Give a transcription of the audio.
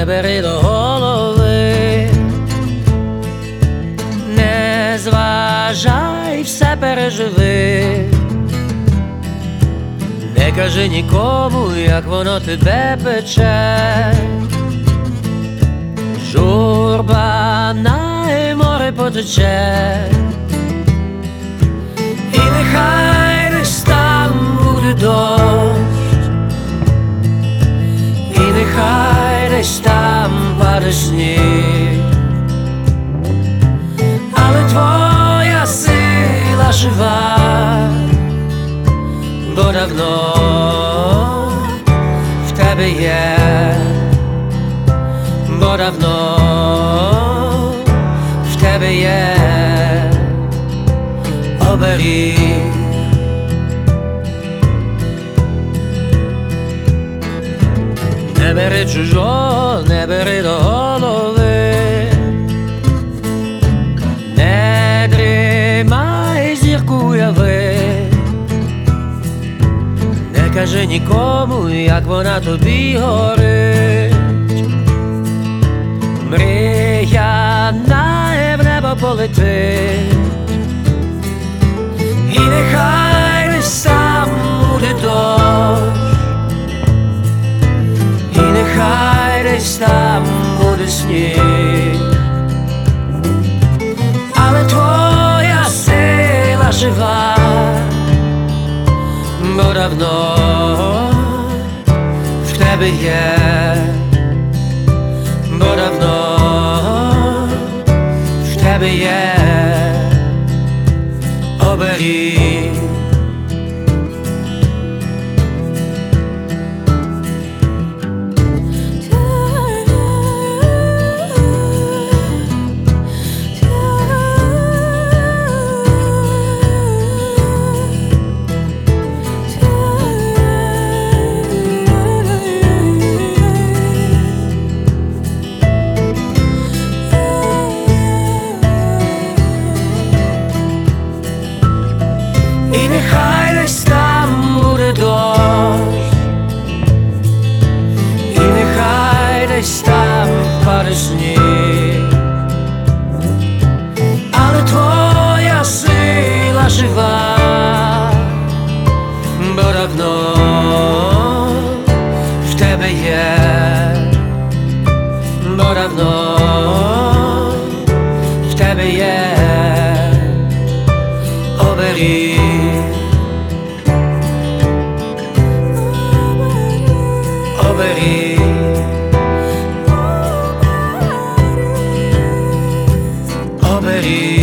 не бери до голови, не зважай, все переживи, не кажи нікому, як воно тебе пече. Журба на море потече, і нехай десь там буде дощ, і нехай десь там паде сніг, але твоя сила жива, бо давно в тебе є, бо давно в тебе є оберіг. Не бери чужого, не бери до голови, не дрімай, зірку уяви, не кажи нікому, як вона тобі горить. Мрія в небо полетить, і нехай десь там буде дощ, і нехай десь там буде сніг, але твоя сила жива, бо давно в тебе є, бо давно в тебе є оберіг. І нехай десь там буде дощ, і нехай десь там паде сніг, але твоя сила жива, бо давно в тебе є, бо давно в тебе є оберіг. Оберіг, оберіг.